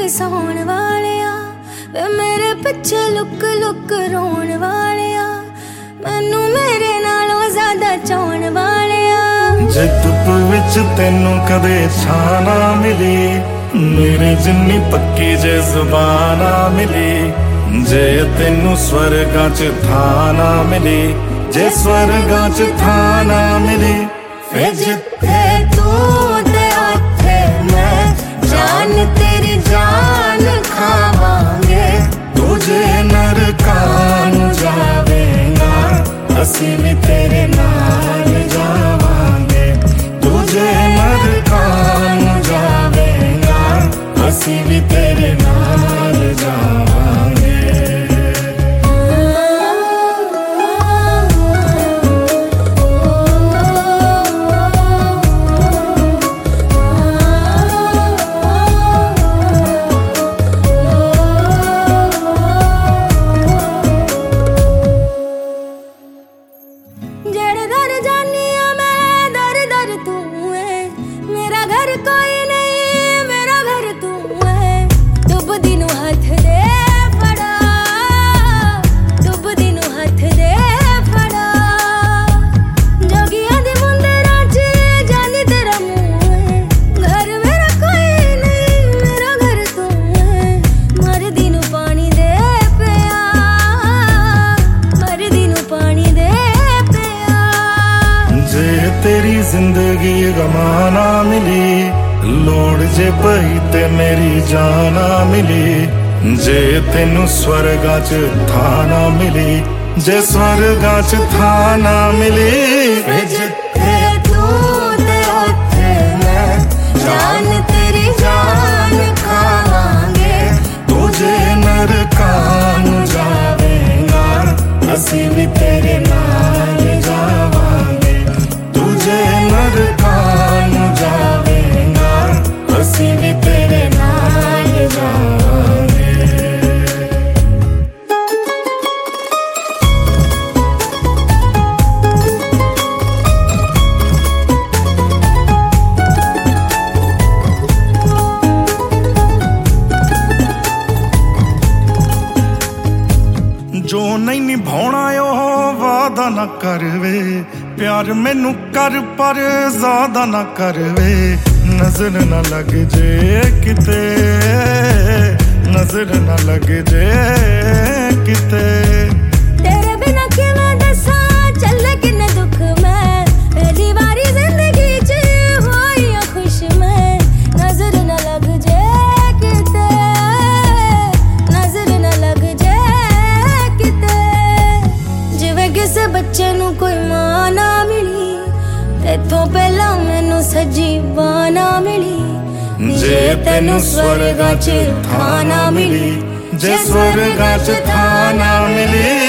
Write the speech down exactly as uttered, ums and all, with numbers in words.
सौण वालिया वे मेरे पिछे look look रोण Walia मैनू मेरे नालों ज्यादा चाहण वालिया। जे धुप विच तैनू कदे छां ना मिली मेरे जिन्नी पक्की जे जुबान ना मिली जे तैनू स्वर्गां च थां ना मिली जे स्वर्गां च थां ना मिली फिर जिथे तू ते उत्थे मैं जान तेरी जान खावांगे। तुझे नरकां नूं जावेगा असीं भी तेरे नाल जावांगे। तुझे नरकां नूं जावेगा असीं भी तेरे नाल जावांगे। जेड़े दर जानी आ मैं दर दर तू है मेरा घर कोई नहीं मेरा घर तू है। डुबदी नूं हथ दे फड़ा डुबदी नूं हथ दे फड़ा जोगियां दी मुंदरां च जानी तेरा मुंह है। घर मेरा कोई नहीं मेरा घर तू है मरदी नूं पानी दे पिया मरदी नूं पानी दे जे तेरी जिंदगी गमां ना मिली लोड़ जे पई ते मेरी जान ना मिली जे तेनू स्वर्गां च थां ना मिली जे स्वर्गां च थां ना मिली जिथे तू ते उत्थे मैं जान तेरी जान खावांगे। तुझे नरकां नूं जावेगा असीं भी तेरे नाल जावांगे। तुझे नरकां नूं जावेगा असीं भी तेरे नाल जावांगे। जो नहीं निभाउणा ओह वादा ना करवे प्यार मैनू कर पर ज्यादा ना करवे। नजर ना लग जे किते नजर ना लग जे किते तेरे बिना किवें दसां चले किन्ने दुख मैं पहली बारी जिंदगी च होई आ खुश मैं। नजर ना लग जे किते नजर ना लग जे किते जिवें किसे बच्चे नू कोई मां ना मिली तेथों पहला मैनू सजी बां ना मिली। जे तेनू स्वर्गां च थां ना मिली जे स्वर्गां च थां ना मिली